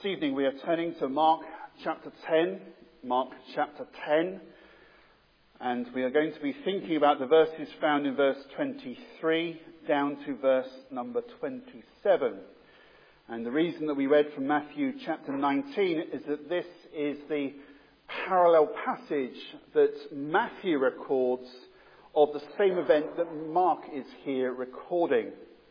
evening we are turning to Mark chapter 10. Mark chapter 10. And we are going to be thinking about the verses found in verse 23 down to verse number 27. And the reason that we read from Matthew chapter 19 is that this is the parallel passage that Matthew records of the same event that Mark is here recording.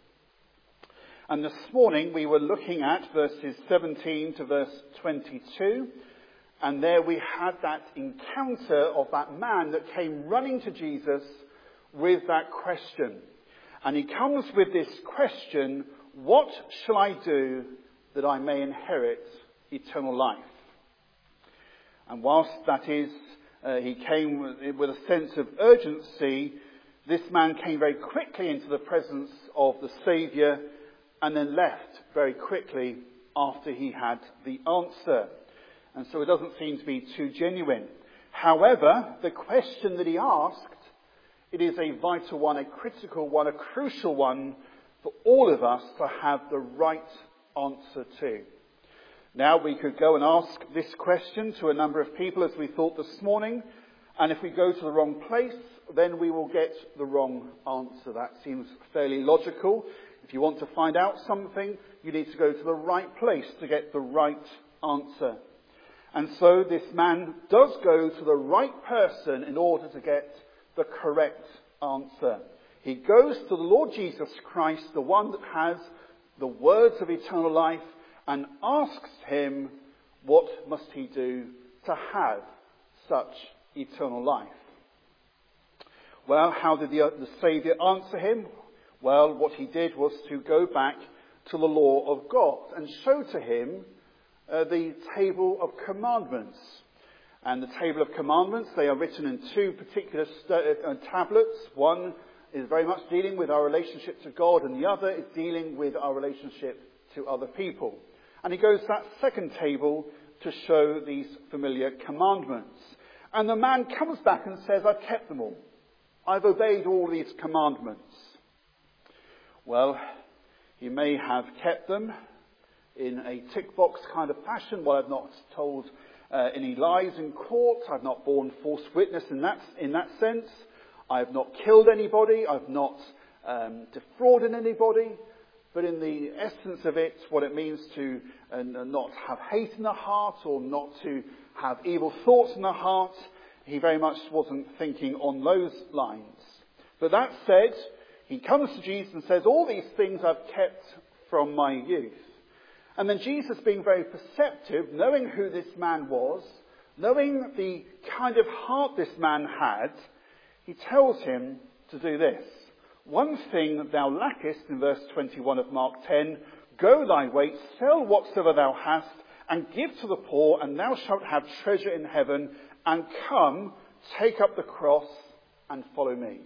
And this morning we were looking at verses 17 to verse 22. And there we had that encounter of that man that came running to Jesus with that question. And he comes with this question, what shall I do that I may inherit eternal life? And whilst that is, he came with a sense of urgency, this man came very quickly into the presence of the Saviour and then left very quickly after he had the answer. And so it doesn't seem to be too genuine. However, the question that he asked, it is a vital one, a critical one, a crucial one for all of us to have the right answer to. Now we could go and ask this question to a number of people as we thought this morning. And if we go to the wrong place, then we will get the wrong answer. That seems fairly logical. If you want to find out something, you need to go to the right place to get the right answer. And so this man does go to the right person in order to get the correct answer. He goes to the Lord Jesus Christ, the one that has the words of eternal life, and asks him, what must he do to have such eternal life? Well, how did the Saviour answer him? Well, what he did was to go back to the law of God and show to him the table of commandments. And the table of commandments, they are written in two particular tablets. One is very much dealing with our relationship to God, and the other is dealing with our relationship to other people. And he goes to that second table to show these familiar commandments. And the man comes back and says, I've kept them all. I've obeyed all these commandments. Well, he may have kept them in a tick box kind of fashion. Well, I've not told any lies in court. I've not borne false witness in that sense. I've not killed anybody. I've not defrauded anybody. But in the essence of it, what it means to not have hate in the heart or not to have evil thoughts in the heart, he very much wasn't thinking on those lines. But that said, he comes to Jesus and says, all these things I've kept from my youth. And then Jesus, being very perceptive, knowing who this man was, knowing the kind of heart this man had, he tells him to do this. One thing thou lackest, in verse 21 of Mark 10, go thy way, sell whatsoever thou hast, and give to the poor, and thou shalt have treasure in heaven, and come, take up the cross, and follow me.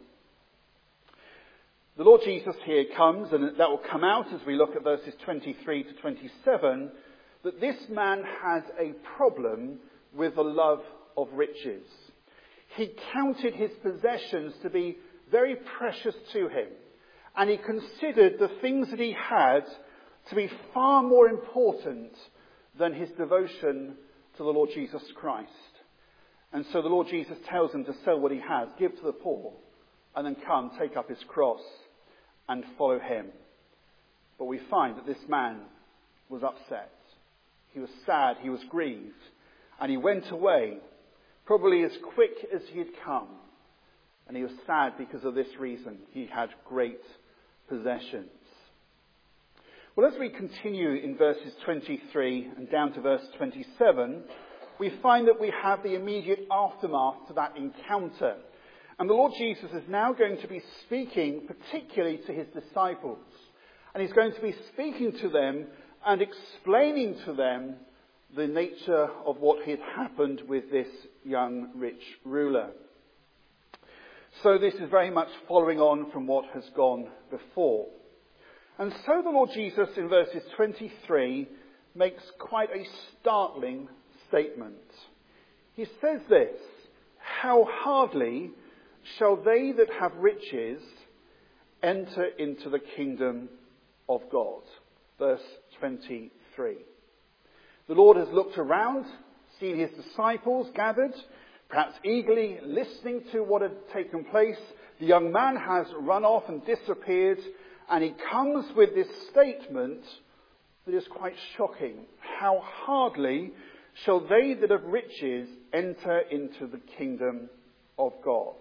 The Lord Jesus here comes, and that will come out as we look at verses 23 to 27, that this man has a problem with the love of riches. He counted his possessions to be very precious to him, and he considered the things that he had to be far more important than his devotion to the Lord Jesus Christ. And so the Lord Jesus tells him to sell what he has, give to the poor, and then come, take up his cross, and follow him. But we find that this man was upset. He was sad, he was grieved, and he went away, probably as quick as he had come. And he was sad because of this reason. He had great possessions. Well, as we continue in verses 23 and down to verse 27, we find that we have the immediate aftermath to that encounter. And the Lord Jesus is now going to be speaking particularly to his disciples. And he's going to be speaking to them and explaining to them the nature of what had happened with this young rich ruler. So this is very much following on from what has gone before. And so the Lord Jesus in verses 23 makes quite a startling statement. He says this, how hardly shall they that have riches enter into the kingdom of God. Verse 23. The Lord has looked around, seen his disciples gathered, perhaps eagerly listening to what had taken place. The young man has run off and disappeared, and he comes with this statement that is quite shocking. How hardly shall they that have riches enter into the kingdom of God.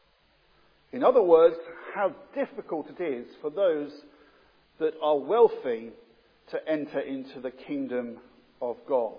In other words, how difficult it is for those that are wealthy to enter into the kingdom of God.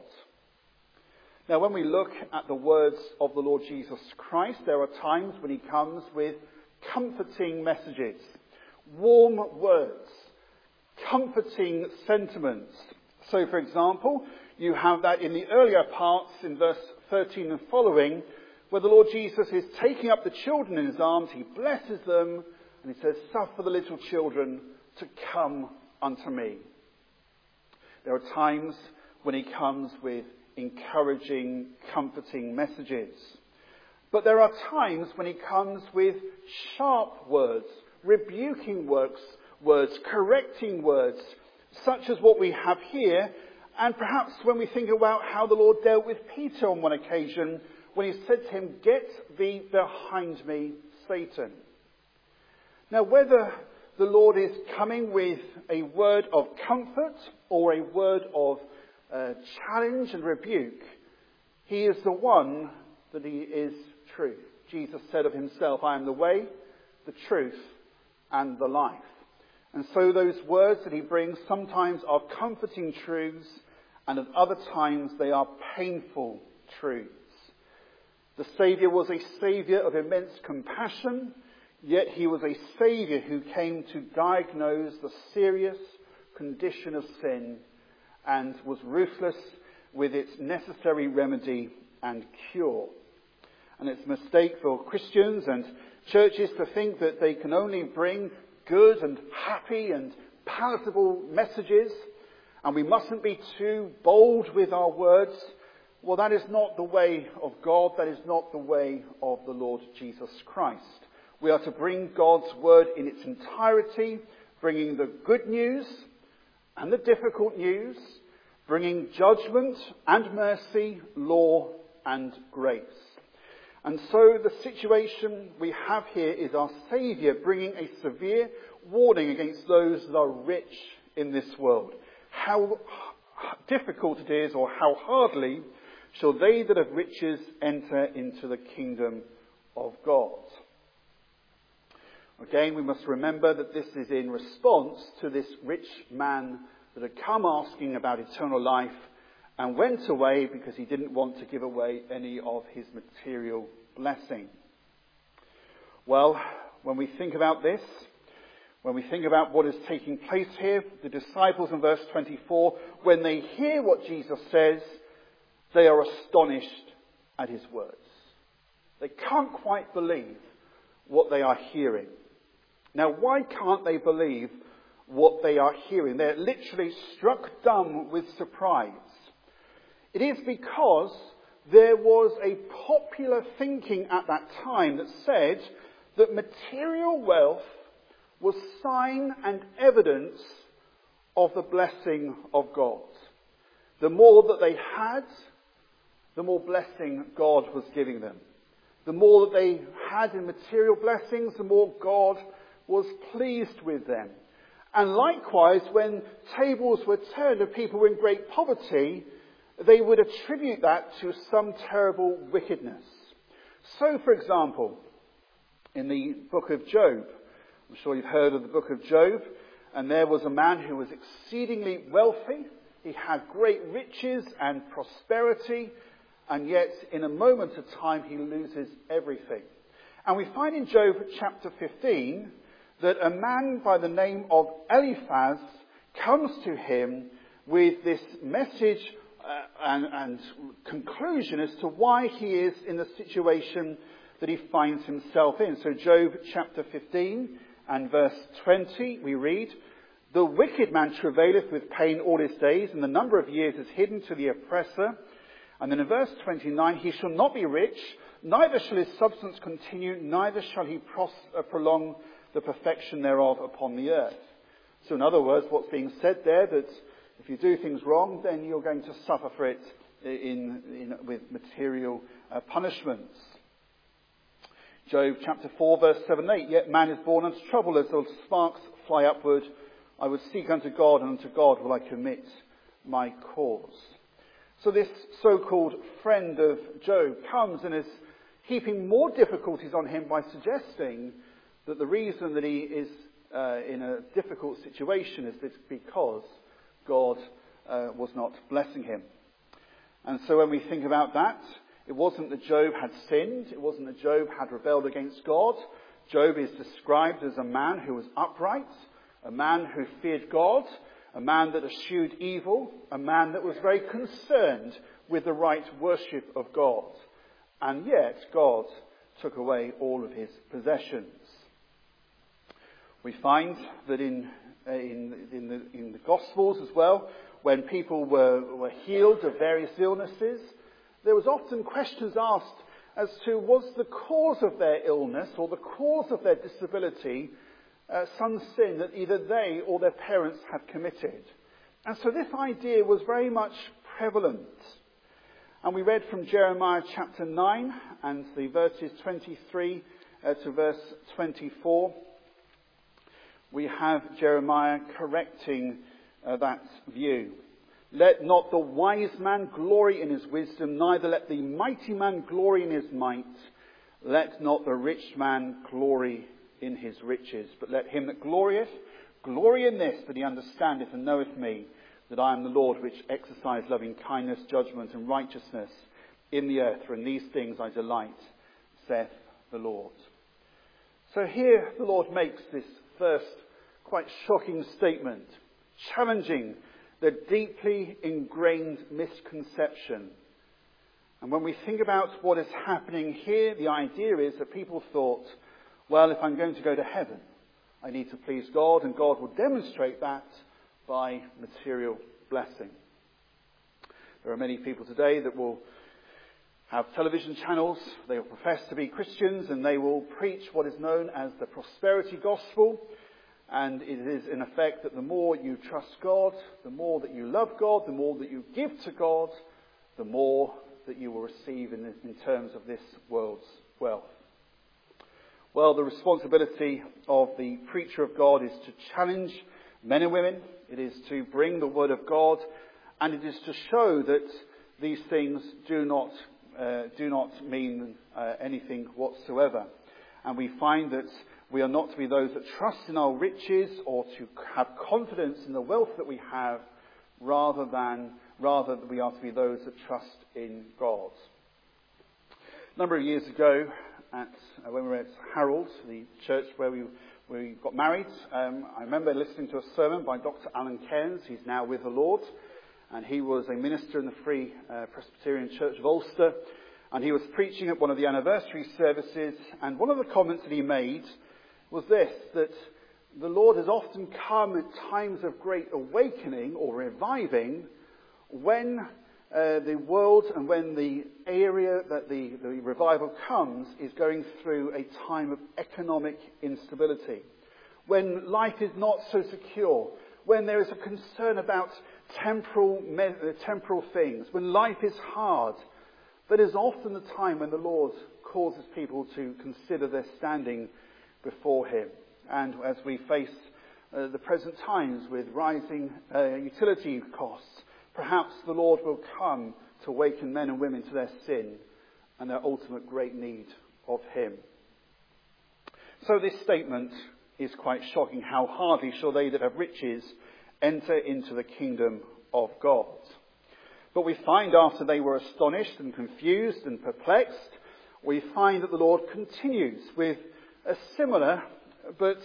Now, when we look at the words of the Lord Jesus Christ, there are times when he comes with comforting messages, warm words, comforting sentiments. So, for example, you have that in the earlier parts in verse 13 and following, where the Lord Jesus is taking up the children in his arms, he blesses them, and he says, "Suffer the little children to come unto me." There are times when he comes with encouraging, comforting messages. But there are times when he comes with sharp words, rebuking words, correcting words, such as what we have here. And perhaps when we think about how the Lord dealt with Peter on one occasion, when he said to him, "Get thee behind me, Satan." Now, whether the Lord is coming with a word of comfort or a word of challenge and rebuke, he is the one that he is truth. Jesus said of himself, "I am the way, the truth, and the life." And so those words that he brings sometimes are comforting truths, and at other times they are painful truths. The Saviour was a Saviour of immense compassion, yet he was a Saviour who came to diagnose the serious condition of sin and was ruthless with its necessary remedy and cure. And it's a mistake for Christians and churches to think that they can only bring good and happy and palatable messages, and we mustn't be too bold with our words. Well, that is not the way of God. That is not the way of the Lord Jesus Christ. We are to bring God's word in its entirety, bringing the good news and the difficult news, bringing judgment and mercy, law and grace. And so the situation we have here is our Saviour bringing a severe warning against those that are rich in this world. How difficult it is, or how hardly shall they that have riches enter into the kingdom of God. Again, we must remember that this is in response to this rich man that had come asking about eternal life and went away because he didn't want to give away any of his material blessing. Well, when we think about this, when we think about what is taking place here, the disciples in verse 24, when they hear what Jesus says, they are astonished at his words. They can't quite believe what they are hearing. Now, why can't they believe what they are hearing? They're literally struck dumb with surprise. It is because there was a popular thinking at that time that said that material wealth was sign and evidence of the blessing of God. The more that they had, the more blessing God was giving them. The more that they had in material blessings, the more God was pleased with them. And likewise, when tables were turned and people were in great poverty, they would attribute that to some terrible wickedness. So, for example, in the book of Job, I'm sure you've heard of the book of Job, and there was a man who was exceedingly wealthy. He had great riches and prosperity, and yet in a moment of time he loses everything. And we find in Job chapter 15 that a man by the name of Eliphaz comes to him with this message and conclusion as to why he is in the situation that he finds himself in. So Job chapter 15 and verse 20 we read, "The wicked man travaileth with pain all his days, and the number of years is hidden to the oppressor." And then in verse 29, "He shall not be rich, neither shall his substance continue, neither shall he prolong the perfection thereof upon the earth." So in other words, what's being said there, that If you do things wrong, then you're going to suffer for it with material punishments. Job chapter 4 verse 7 and 8, yet man is born unto trouble as the sparks fly upward. I would seek unto God, and unto God will I commit my cause. So this so-called friend of Job comes and is heaping more difficulties on him by suggesting that the reason that he is in a difficult situation is because God was not blessing him. And so when we think about that, it wasn't that Job had sinned. It wasn't that Job had rebelled against God. Job is described as a man who was upright, a man who feared God, a man that eschewed evil, a man that was very concerned with the right worship of God. And yet God took away all of his possessions. We find that in the Gospels as well, when people were healed of various illnesses, there was often questions asked as to was the cause of their illness or the cause of their disability some sin that either they or their parents had committed. And so this idea was very much prevalent. And we read from Jeremiah chapter 9 and the verses 23 to verse 24. We have Jeremiah correcting that view. Let not the wise man glory in his wisdom, neither let the mighty man glory in his might. Let not the rich man glory in his riches, but let him that glorieth glory in this, that he understandeth and knoweth me, that I am the Lord which exercise loving kindness, judgment and righteousness in the earth, for in these things I delight, saith the Lord. So here the Lord makes this first quite shocking statement, challenging the deeply ingrained misconception. And when we think about what is happening here, the idea is that people thought, well, if I'm going to go to heaven, I need to please God, and God will demonstrate that by material blessing. There are many people today that will have television channels. They will profess to be Christians, and they will preach what is known as the prosperity gospel. And it is in effect that the more you trust God, the more that you love God, the more that you give to God, the more that you will receive in terms of this world's wealth. Well, the responsibility of the preacher of God is to challenge men and women. It is to bring the word of God, and it is to show that these things do not mean anything whatsoever. And we find that we are not to be those that trust in our riches or to have confidence in the wealth that we have, rather that we are to be those that trust in God. A number of years ago, when we were at Harold, the church where we got married, I remember listening to a sermon by Dr. Alan Cairns. He's now with the Lord, and he was a minister in the Free Presbyterian Church of Ulster, and he was preaching at one of the anniversary services, and one of the comments that he made was this, that the Lord has often come at times of great awakening or reviving when the world and when the area that the revival comes is going through a time of economic instability, when life is not so secure, when there is a concern about temporal things, when life is hard. That is often the time when the Lord causes people to consider their standing before him. And as we face the present times with rising utility costs, perhaps the Lord will come to awaken men and women to their sin and their ultimate great need of him. So this statement is quite shocking. How hardly shall they that have riches enter into the kingdom of God. But we find after they were astonished and confused and perplexed, we find that the Lord continues with a similar but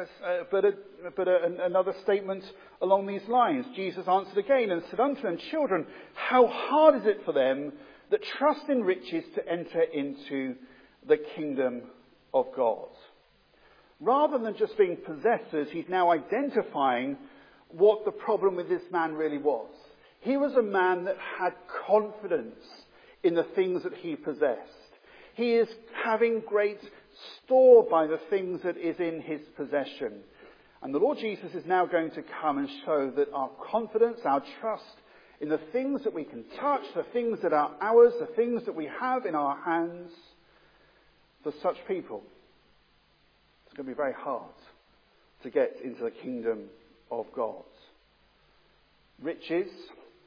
another statement along these lines. Jesus answered again and said unto them, Children, how hard is it for them that trust in riches to enter into the kingdom of God? Rather than just being possessors, he's now identifying what the problem with this man really was. He was a man that had confidence in the things that he possessed. He is having great store by the things that is in his possession. And the Lord Jesus is now going to come and show that our confidence, our trust in the things that we can touch, the things that are ours, the things that we have in our hands, for such people, it's going to be very hard to get into the kingdom of God. Riches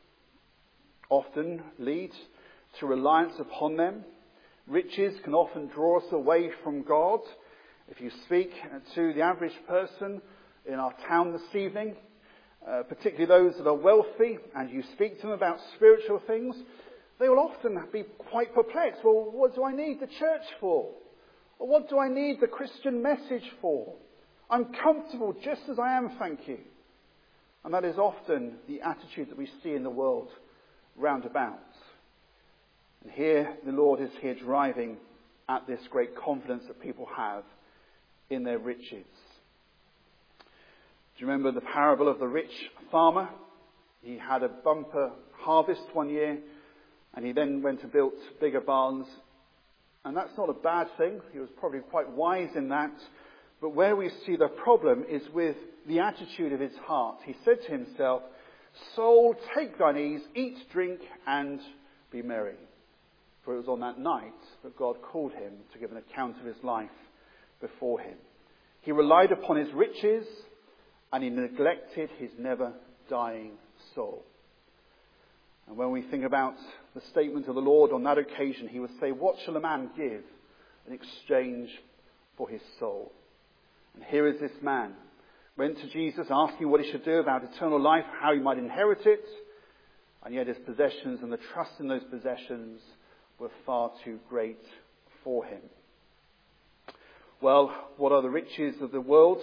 often lead to reliance upon them. Riches can often draw us away from God. If you speak to the average person in our town this evening, particularly those that are wealthy, and you speak to them about spiritual things, they will often be quite perplexed. Well, what do I need the church for? Or what do I need the Christian message for? I'm comfortable just as I am, thank you. And that is often the attitude that we see in the world roundabout. And here, the Lord is here driving at this great confidence that people have in their riches. Do you remember the parable of the rich farmer? He had a bumper harvest one year, and he then went and built bigger barns. And that's not a bad thing. He was probably quite wise in that. But where we see the problem is with the attitude of his heart. He said to himself, "Soul, take thine ease, eat, drink, and be merry." For it was on that night that God called him to give an account of his life before him. He relied upon his riches, and he neglected his never-dying soul. And when we think about the statement of the Lord on that occasion, he would say, "What shall a man give in exchange for his soul?" And here is this man, went to Jesus asking what he should do about eternal life, how he might inherit it, and yet his possessions and the trust in those possessions were far too great for him. Well, what are the riches of the world?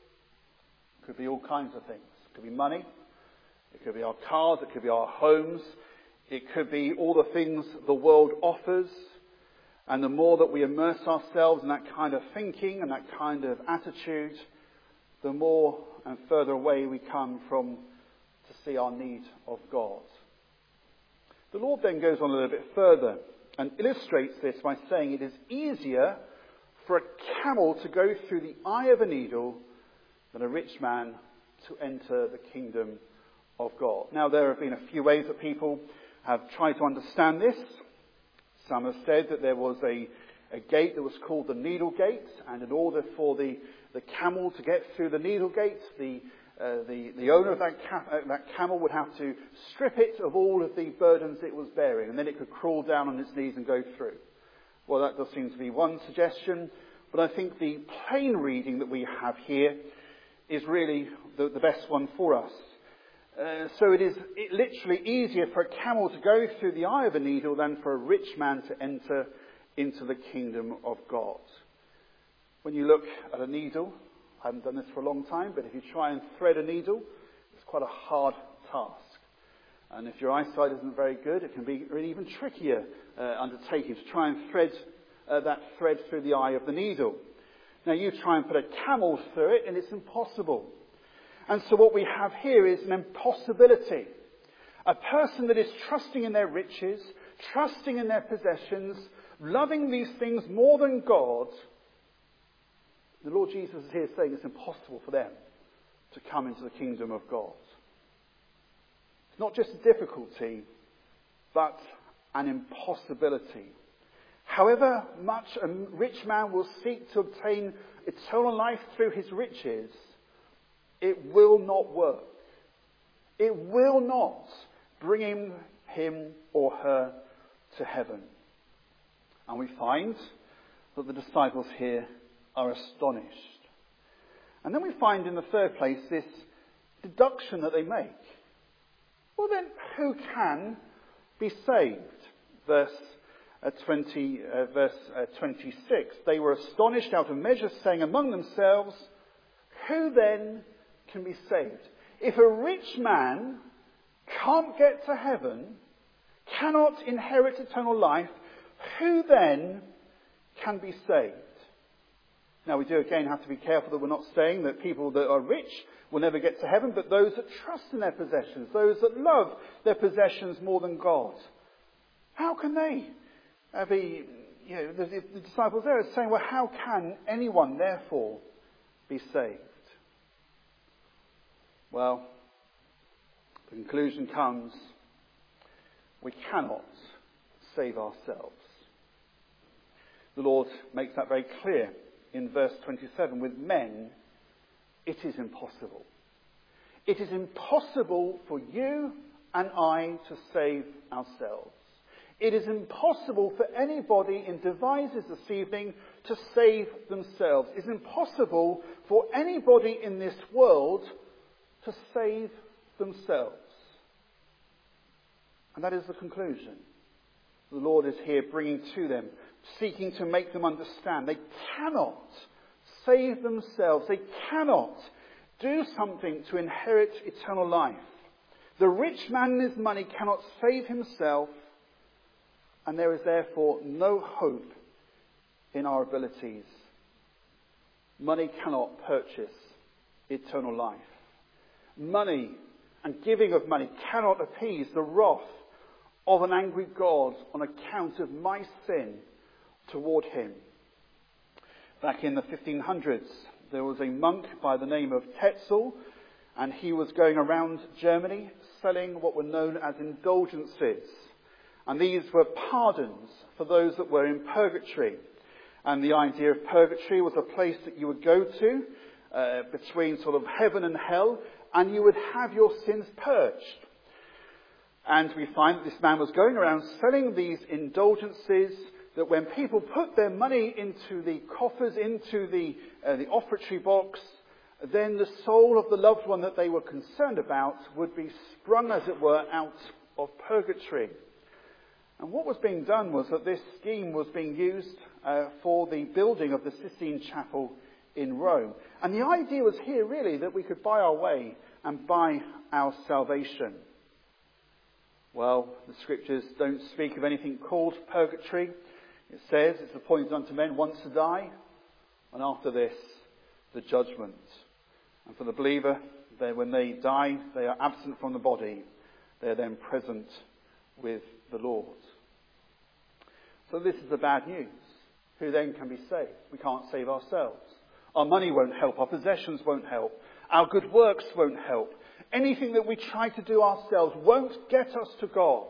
It could be all kinds of things. It could be money. It could be our cars. It could be our homes. It could be all the things the world offers. And the more that we immerse ourselves in that kind of thinking and that kind of attitude, the more and further away we come from to see our need of God. The Lord then goes on a little bit further and illustrates this by saying it is easier for a camel to go through the eye of a needle than a rich man to enter the kingdom of God. Now, there have been a few ways that people have tried to understand this. Some have said that there was a gate that was called the needle gate, and in order for the camel to get through the needle gate, the owner of that camel would have to strip it of all of the burdens it was bearing, and then it could crawl down on its knees and go through. Well, that does seem to be one suggestion, but I think the plain reading that we have here is really the best one for us. So it is literally easier for a camel to go through the eye of a needle than for a rich man to enter into the kingdom of God. When you look at a needle, I haven't done this for a long time, but if you try and thread a needle, it's quite a hard task. And if your eyesight isn't very good, it can be really even trickier undertaking to try and thread that thread through the eye of the needle. Now you try and put a camel through it and it's impossible. And so what we have here is an impossibility. A person that is trusting in their riches, trusting in their possessions, loving these things more than God. The Lord Jesus is here saying it's impossible for them to come into the kingdom of God. It's not just a difficulty, but an impossibility. However much a rich man will seek to obtain eternal life through his riches, it will not work. It will not bring him or her to heaven. And we find that the disciples here are astonished. And then we find in the third place this deduction that they make. Well then, who can be saved? Verse 26. They were astonished out of measure, saying among themselves, who then can be saved? If a rich man can't get to heaven, cannot inherit eternal life, who then can be saved? Now we do again have to be careful that we're not saying that people that are rich will never get to heaven, but those that trust in their possessions, those that love their possessions more than God. How can they be, the disciples there are saying, well, how can anyone therefore be saved? Well, the conclusion comes, we cannot save ourselves. The Lord makes that very clear in verse 27. With men, it is impossible. It is impossible for you and I to save ourselves. It is impossible for anybody in Devizes this evening to save themselves. It is impossible for anybody in this world to save themselves. And that is the conclusion. The Lord is here bringing to them, seeking to make them understand. They cannot save themselves. They cannot do something to inherit eternal life. The rich man and his money cannot save himself, and there is therefore no hope in our abilities. Money cannot purchase eternal life. Money and giving of money cannot appease the wrath of an angry God on account of my sin toward him. Back in the 1500s, there was a monk by the name of Tetzel, and he was going around Germany selling what were known as indulgences. And these were pardons for those that were in purgatory. And the idea of purgatory was a place that you would go to between sort of heaven and hell, and you would have your sins purged. And we find that this man was going around selling these indulgences, that when people put their money into the coffers, into the offertory box, then the soul of the loved one that they were concerned about would be sprung, as it were, out of purgatory. And what was being done was that this scheme was being used for the building of the Sistine Chapel in Rome. And the idea was here really that we could buy our way and buy our salvation. Well, the scriptures don't speak of anything called purgatory. It says it's appointed unto men once to die, and after this, the judgment. And for the believer, when they die, they are absent from the body. They are then present with the Lord. So this is the bad news. Who then can be saved? We can't save ourselves. Our money won't help. Our possessions won't help. Our good works won't help. Anything that we try to do ourselves won't get us to God.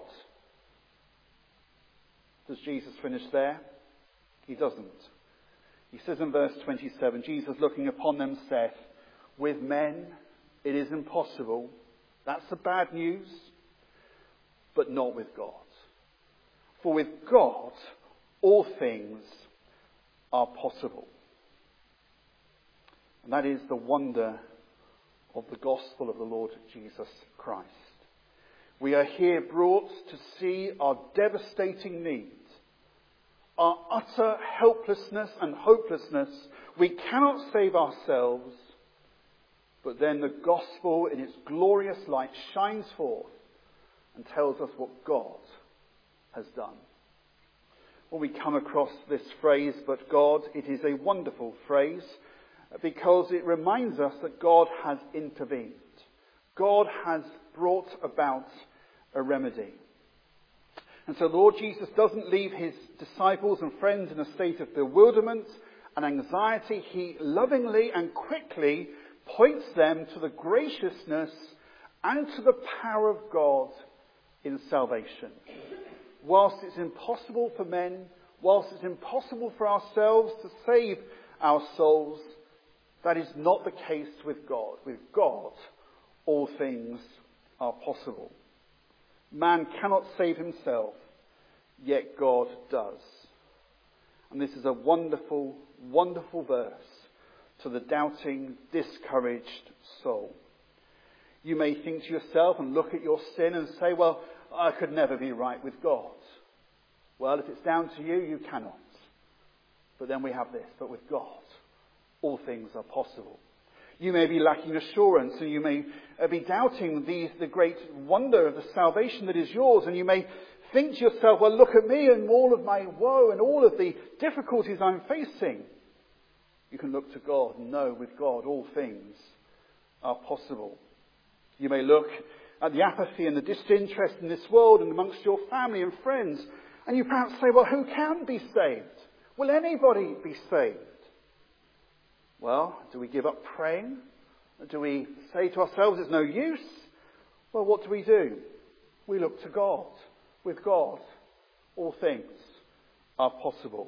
Does Jesus finish there? He doesn't. He says in verse 27, Jesus looking upon them saith, with men it is impossible. That's the bad news. But not with God. For with God all things are possible. And that is the wonder of the gospel of the Lord Jesus Christ. We are here brought to see our devastating need, our utter helplessness and hopelessness. We cannot save ourselves, but then the gospel in its glorious light shines forth and tells us what God has done. When we come across this phrase, but God, it is a wonderful phrase because it reminds us that God has intervened. God has brought about a remedy. And so Lord Jesus doesn't leave his disciples and friends in a state of bewilderment and anxiety. He lovingly and quickly points them to the graciousness and to the power of God in salvation. Whilst it's impossible for men, whilst it's impossible for ourselves to save our souls, that is not the case with God. With God, all things are possible. Man cannot save himself, yet God does. And this is a wonderful, wonderful verse to the doubting, discouraged soul. You may think to yourself and look at your sin and say, well, I could never be right with God. Well, if it's down to you, you cannot. But then we have this, but with God, all things are possible. You may be lacking assurance and you may be doubting the great wonder of the salvation that is yours. And you may think to yourself, well, look at me and all of my woe and all of the difficulties I'm facing. You can look to God and know with God all things are possible. You may look at the apathy and the disinterest in this world and amongst your family and friends, and you perhaps say, well, who can be saved? Will anybody be saved? Well, do we give up praying? Do we say to ourselves it's no use? Well, what do? We look to God. With God, all things are possible.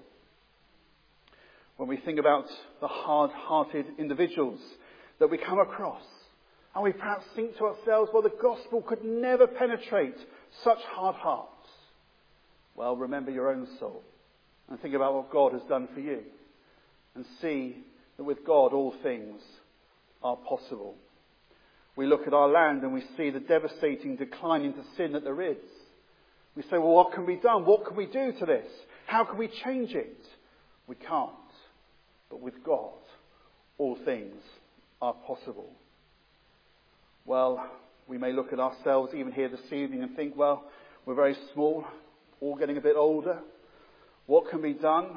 When we think about the hard-hearted individuals that we come across, and we perhaps think to ourselves, well, the gospel could never penetrate such hard hearts. Well, remember your own soul and think about what God has done for you and see that with God all things are possible. We look at our land and we see the devastating decline into sin that there is. We say, well, what can be done? What can we do to this? How can we change it? We can't. But with God, all things are possible. Well, we may look at ourselves even here this evening and think, well, we're very small, all getting a bit older. What can be done?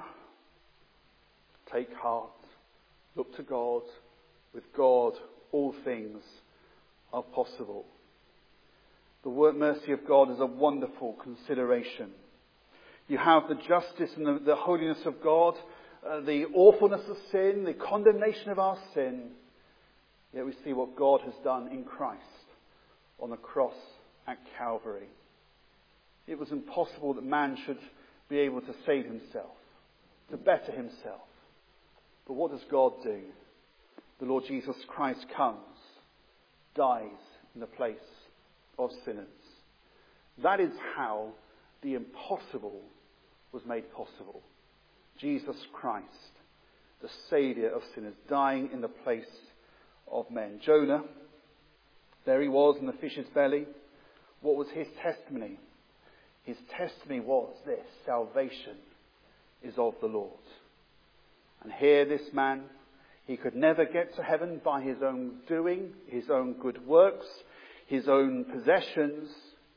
Take heart. Look to God. With God, all things are possible. The mercy of God is a wonderful consideration. You have the justice and the holiness of God, the awfulness of sin, the condemnation of our sin. Yet we see what God has done in Christ on the cross at Calvary. It was impossible that man should be able to save himself, to better himself. But what does God do? The Lord Jesus Christ comes, dies in the place of sinners. That is how the impossible was made possible. Jesus Christ, the Saviour of sinners, dying in the place of men. Jonah, there he was in the fish's belly. What was his testimony? His testimony was this: salvation is of the Lord. And here this man, he could never get to heaven by his own doing, his own good works, his own possessions.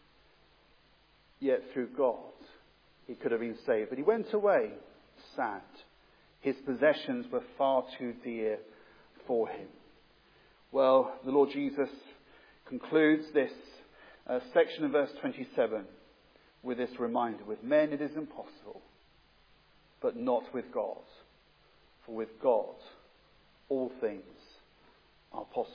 Yet through God, he could have been saved. But he went away sad. His possessions were far too dear for him. Well, the Lord Jesus concludes this section of verse 27 with this reminder: with men it is impossible, but not with God. For with God all things are possible.